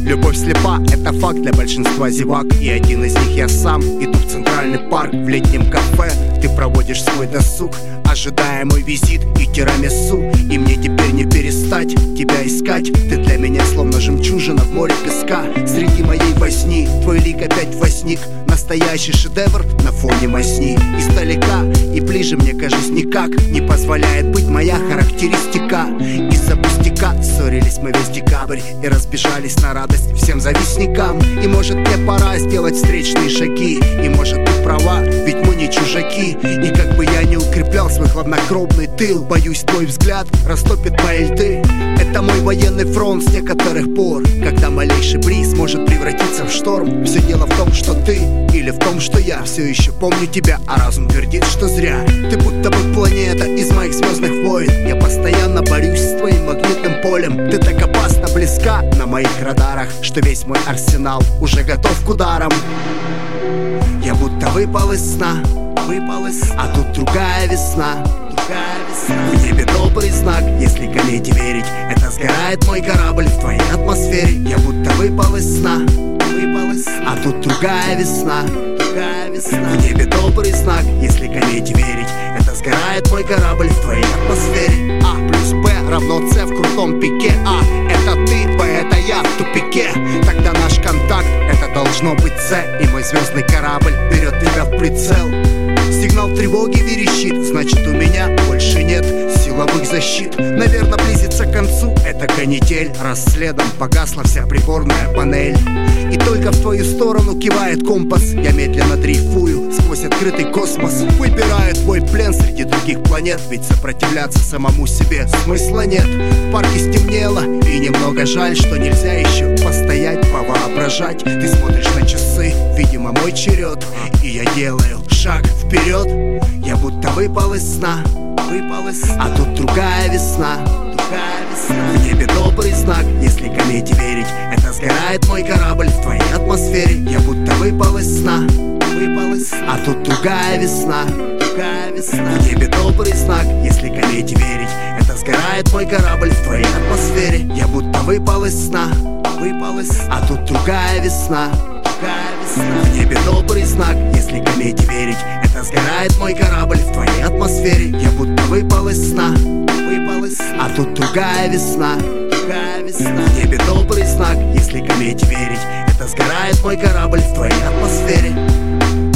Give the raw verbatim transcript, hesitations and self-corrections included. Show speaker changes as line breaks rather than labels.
Любовь слепа, это факт для большинства зевак. И один из них я сам. Иду в центральный парк, в летнем кафе. Ты проводишь свой досуг, ожидая мой визит и тирамису. И мне теперь не перестать тебя искать. Ты для меня словно жемчужина в море песка. Среди моей возни твой лик опять возник. Настоящий шедевр на фоне масни. Издалека и ближе мне, кажется, никак не позволяет быть моя характеристика. Из-за пустяка ссорились мы весь декабрь и разбежались на радость всем завистникам. И может мне пора сделать встречные шаги. И может ты права, ведь мы не чужаки. И как бы я не укреплял свой хладнокровный тыл, боюсь, твой взгляд растопит мои льды. Это мой военный фронт с некоторых пор, когда малейший бриз может превратиться в шторм. Все дело в том, что ты, или в том, что я все еще помню тебя, а разум твердит, что зря. Ты будто бы планета из моих звездных войн. Я постоянно борюсь с твоим магнитным полем. Ты так опасно близка на моих радарах, что весь мой арсенал уже готов к ударам. Я будто выпал из сна, выпал из сна. А тут другая весна, другая весна. В небе добрый знак, если комете верить. Это сгорает мой корабль в твоей атмосфере. Я будто выпал из сна, выпал из сна. А тут другая весна, другая весна. В небе добрый знак, если комете верить. Это сгорает мой корабль в твоей атмосфере. А плюс Б равно С в крутом пике. А это ты, Б это я в тупике. Тогда наш контакт это должно быть С. И мой звездный корабль берет тебя в прицел. Сигнал тревоги верещит, значит у меня больше нет силовых защит. Наверное, близится к концу эта канитель. Раз следом погасла вся приборная панель. И только в твою сторону кивает компас. Я медленно дрейфую сквозь открытый космос. Выбираю твой плен среди других планет. Ведь сопротивляться самому себе смысла нет. В парке стемнело, и немного жаль, что нельзя еще постоять, повоображать. Ты смотришь на часы, видимо мой черед. И я делаю шаг вперед. Я будто выпал из сна, выпал из сна. А тут другая весна, другая весна. В небе добрый знак, если комете верить. Это сгорает мой корабль в твоей атмосфере. Я будто выпал из сна, выпал из сна. А тут другая весна, другая весна. В небе добрый знак, если комете верить. Это сгорает мой корабль в твоей атмосфере. Я будто выпал из сна, выпал из сна. А тут другая весна, другая весна. В небе добрый знак, если комете верить. Это сгорает мой корабль в твоей атмосфере. Я будто выпал из сна, выпал из сна. А тут другая весна, другая весна. В небе добрый знак, если комете верить. Это сгорает мой корабль в твоей атмосфере.